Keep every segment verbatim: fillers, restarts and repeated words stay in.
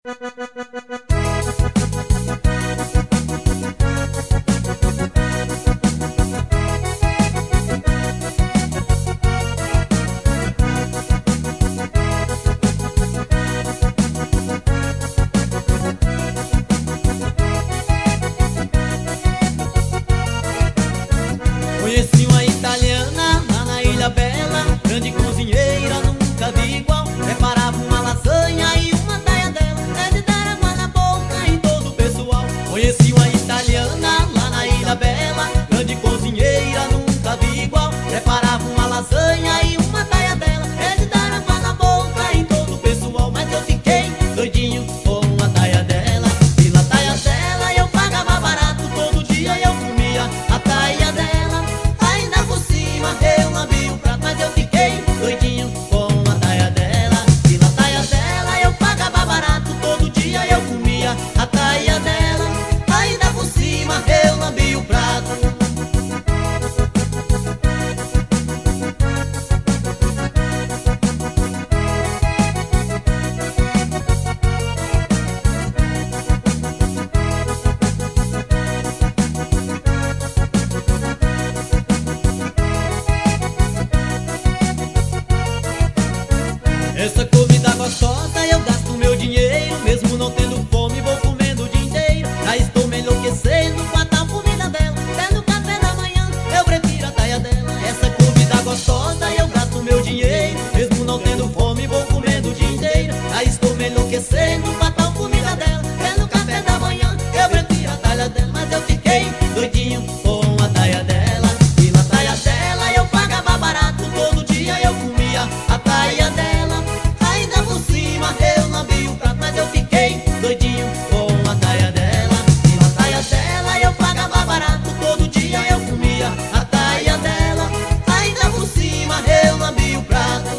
Conheci uma italiana lá na Ilha Bela, grande cozinheira, nunca vi igual. Preparava uma lasanha e uma taia dela, é de dar água na boca em todo o pessoal. Conheci uma italiana lá na Ilha Bela, grande cozinheira, nunca vi igual. Preparava uma lasanha e uma taia dela, é de dar água na boca em todo o pessoal. Mas eu fiquei doidinho com a taia dela, e na taia dela eu pagava barato, todo dia eu comia a taia dela. Eu lambi o prato, mas eu fiquei doidinho com a taia dela. E na taia dela eu pagava barato, todo dia eu comia a taia dela. Ainda por cima eu lambi o prato. Essa comida gostosa eu gasto meu dinheiro, mesmo não tendo fome vou comendo o dia inteiro. Já estou me enlouquecendo com a tal comida dela, até no café da manhã eu prefiro a taia dela. Essa comida gostosa eu gasto meu dinheiro, mesmo não tendo fome vou comendo o dia inteiro. Já estou me enlouquecendo com a tal comida dela, até no café da manhã eu prefiro a taia dela. Mas eu fiquei doidinho com a taia dela, e na taia dela eu pagava barato, todo dia eu comia a taia dela. Eu lambi o prato, mas eu fiquei doidinho com a taia dela. E na taia dela eu pagava barato, todo dia eu comia a taia dela. Ainda por cima eu lambi o prato.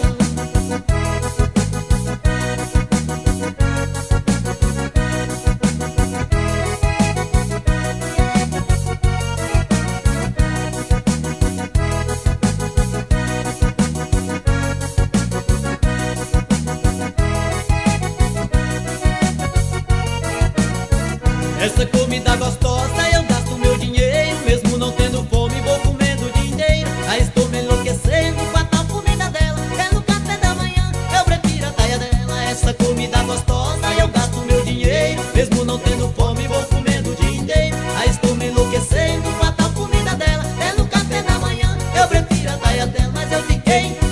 Essa comida gostosa eu gasto meu dinheiro, mesmo não tendo fome vou comendo o dia inteiro. Já estou me enlouquecendo com a tal comida dela, é no café da manhã eu prefiro a taia dela. Essa comida gostosa eu gasto meu dinheiro, mesmo não tendo fome vou comendo o dia inteiro. Já estou me enlouquecendo com a tal comida dela, é no café da manhã eu prefiro a taia dela. Mas eu fiquei